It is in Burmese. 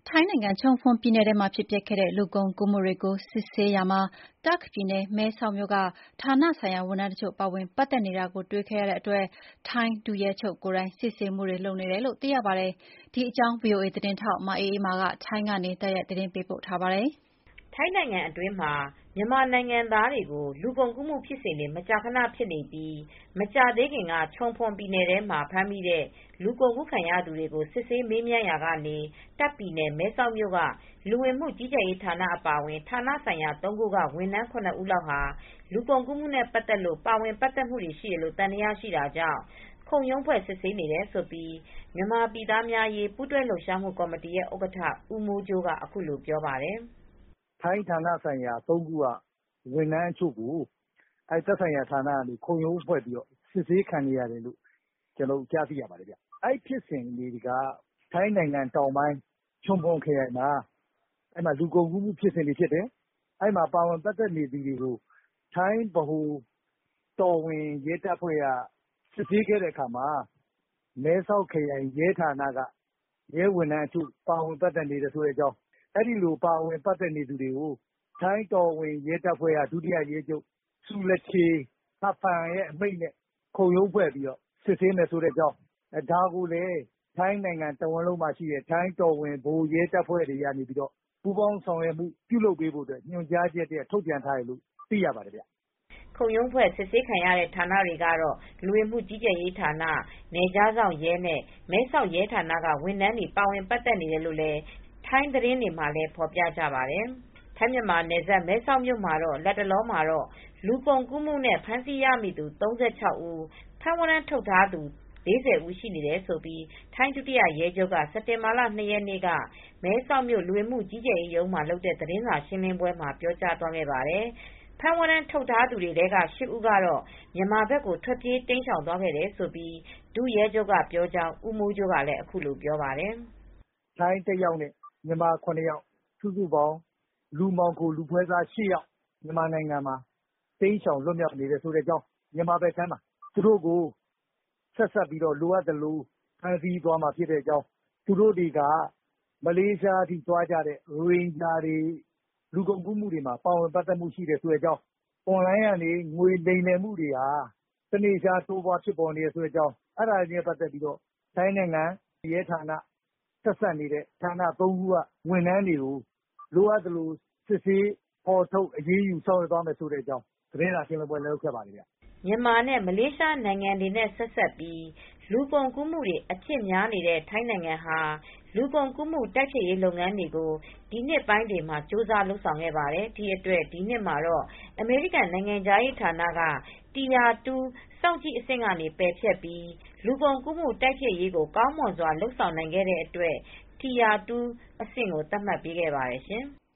ထိုင်းနိုင်ငံ ချုံဖွန်ပြည်နယ်ထဲမှာဖြစ်ပျက်ခဲ့တဲ့လူကုန်ကူးမှုတွေကိုစစ်ဆေးရာမှာ တာ့ခ်ပြည်နယ် မဲဆောက်မြို့က ဌာနဆိုင်ရာဝန်ထမ်းတချို့ပါဝင်ပတ်သက်နေတာကိုတွေ့ခဲ့ရတဲ့အတွက် ထိုင်းဒုရဲချုပ်ကိုယ်တိုင်စစ်ဆေးမှုတွေလုပ်နေတယ်လို့သိရပါတယ်။ ဒီအကြောင်း ဗွီအိုအေသတင်းထောက်မအေးအေးမာကထိုင်းကနေတိုက်ရိုက်သတင်းပေးပို့ထားပါတယ်။ထိုင်းနိုင်ငံအတွင်းမှာ မြန်မာနိုင်ငံသားတွေကို လူကုန်ကူးမှုဖြစ်စဉ်တွေမကြာခဏဖြစ်နေပြီး မကြာသေးခင်က ချုံဖွန်ပြည်နယ်ထဲမှာဖမ်းမိတဲ့ လူကုန်ကူးခံရသူတွေကို စစ်ဆေးမေးမြန်းရာကနေ တာ့ခ်ပြည်နယ် မဲဆောက်မြို့က လူဝင်မှုကြီးကြပ်ရေးဌာနအပါအဝင် ဌာနဆိုင်ရာ ၃ ခုက ဝန်ထမ်း ၇ ဦးလောက်ဟာ လူကုန်ကူးမှုနဲ့ပတ်သက်လို့ ပါဝင်ပတ်သက်မှုတွေရှိတယ်လို့ သံသယရှိတာကြောင့် ခုံရုံးဖွဲ့စစ်ဆေးနေတယ်လို့ မြန်မာပြည်သားများအရေး ပူးတွဲလှုပ်ရှားမှုကော်မတီရဲ့ဥက္ကဋ္ဌ ဦးမိုးကြိုးက အခုလိုပြောပါတယ်။ "ထိုင်းဌာနဆိုင်ရာ ၃ ခုက ဝန်ထမ်းအချို့ကို သက်ဆိုင်ရာဌာနကနေ ခုံရုံးဖွဲ့ပြီး စစ်ဆေးခံနေရတယ်လို့ ကြားသိရပါတယ်။ အဲဒီဖြစ်စဉ်တွေက ထိုင်းနိုင်ငံတောင်ပိုင်း ချုံဖွန်ခရိုင်မှာ လူကုန်ကူးမှုဖြစ်စဉ်တွေဖြစ်တယ်။ အဲဒီမှာပါဝင်ပတ်သက်နေသူတွေကို ထိုင်းဗဟိုတော်ဝင်ရဲတပ်ဖွဲ့က စစ်ဆေးခဲ့တဲ့အခါမှာ မဲဆောက်ခရိုင်ရဲဌာနက ရဲဝန်ထမ်းအချို့ ပါဝင်ပတ်သက်နေတယ်ဆိုတဲ့အကြောင်း အဲဒီလိုပါဝင်ပတ်သက်နေသူတွေကို ထိုင်းတော်ဝင်ရဲတပ်ဖွဲ့က ဒုတိယရဲချုပ် ဆူလချေ ဟတ်ဖန်ရဲ့အမိန့်နဲ့ ခုံရုံးဖွဲ့ပြီး စစ်ဆေးမယ်ဆိုတဲ့အကြောင်း ဒါကိုလည်း ထိုင်းနိုင်ငံတဝန်းလုံးမှာရှိတဲ့ ထိုင်းတော်ဝင်ဗဟိုရဲတပ်ဖွဲ့တွေကနေ ပူးပေါင်းဆောင်ရွက်မှုပြုလုပ်ပေးဖို့ ညွှန်ကြားချက်ထုတ်ပြန်ထားတယ်လို့ သိရပါတယ်။ " ခုံရုံးဖွဲ့စစ်ဆေးခံရတဲ့ဌာနတွေကတော့ လူဝင်မှုကြီးကြပ်ရေးဌာန၊ နယ်ခြားစောင့်ရဲနဲ့ မဲဆောက်ရဲဌာနက ဝန်ထမ်းတွေပါဝင်ပတ်သက်နေတယ်လို့ ထိုင်းသတင်းတွေမှာဖော်ပြကြပါတယ်။ ထိုင်းမြန်မာနယ်စပ် မဲဆောက်မြို့မှာတော့ လတ်တလောမှာတော့ လူကုန်ကူးမှုနဲ့ ဖမ်းဆီးရမိသူ ၃၆ ဦး ဖမ်းဝရမ်းထုတ်ထားသူ ၄၀ ဦးရှိနေတယ်လို့ ထိုင်းဒုတိယရဲချုပ်က စက်တင်ဘာလ ၂ ရက်နေ့က မဲဆောက်မြို့ လူဝင်မှုကြီးကြပ်ရေးရုံးမှာလုပ်တဲ့သတင်းစာရှင်းလင်းပွဲမှာ ပြောကြားသွားခဲ့ပါတယ်။ ဖမ်းဝရမ်းထုတ်ထားသူတွေထဲက ၈ ဦးကတော့ မြန်မာဘက်ကို ထွက်ပြေးတိမ်းရှောင်သွားခဲ့တယ်လို့ ဒုရဲချုပ်ကပြောကြောင်း ဦးမိုးကြိုးကလည်းအခုလိုပြောပါတယ်။ "ထိုင်း ၁ ယောက်နဲ့ မြန်မာ ၇ ယောက် စုစုပေါင်း လူမှောင်ခို လူပွဲစား ၈ ယောက် မြန်မာနိုင်ငံမှာ တိမ်းရှောင်လွတ်မြောက်နေတယ်ဆိုတဲ့အကြောင်း မြန်မာဘက်ခြမ်းမှာ သူတို့ကို ဆက်စပ်ပြီး လိုအပ်သလို ဖမ်းဆီးသွားမှာဖြစ်တဲ့အကြောင်း သူတို့တွေက မလေးရှားအထိသွားကြတဲ့ ရိုဟင်ဂျာတွေ လူကုန်ကူးမှုတွေမှာ ပါဝင်ပတ်သက်မှုရှိတယ်ဆိုတဲ့အကြောင်း အွန်လိုင်းကနေ ငွေလိမ်လည်မှုတွေဟာ တနေ့ခြားတိုးပွားဖြစ်ပေါ်နေတယ်ဆိုတဲ့အကြောင်း အဲဒါတွေနဲ့ပတ်သက်ပြီး ထိုင်းနိုင်ငံရဲဌာန ဆက်စပ်နေတဲ့ဌာန ၃ ခုက ဝန်ထမ်းတွေကို လိုအပ်သလို စစ်ဆေးဖော်ထုတ်အရေးယူဆောင်ရွက်သွားမယ်ဆိုတဲ့အကြောင်း သတင်းစာရှင်းလင်းပွဲလုပ်ခဲ့ပါတယ်။ " မြန်မာနဲ့ မလေးရှားနိုင်ငံတွေနဲ့ဆက်စပ်ပြီး လူကုန်ကူးမှုတွေအဖြစ်များနေတဲ့ ထိုင်းနိုင်ငံဟာ လူကုန်ကူးမှုတိုက်ဖျက်ရေးလုပ်ငန်းတွေကို ဒီနှစ်ပိုင်းတွေမှာကြိုးစားလုပ်ဆောင်ခဲ့ပါတယ်။ ဒီအတွက် ဒီနှစ်မှာတော့ အမေရိကန်နိုင်ငံခြားရေးဌာနက tire 2 စောင့်ကြည့်အဆင့်ကနေ ပယ်ဖျက်ပြီး လူကုန်ကူးမှုတိုက်ဖျက်ရေးကိုကောင်းမွန်စွာလုပ်ဆောင်နိုင်ခဲ့တဲ့အတွက် tire 2 အဆင့်ကိုသတ်မှတ်ပေးခဲ့ပါတယ်ရှင်။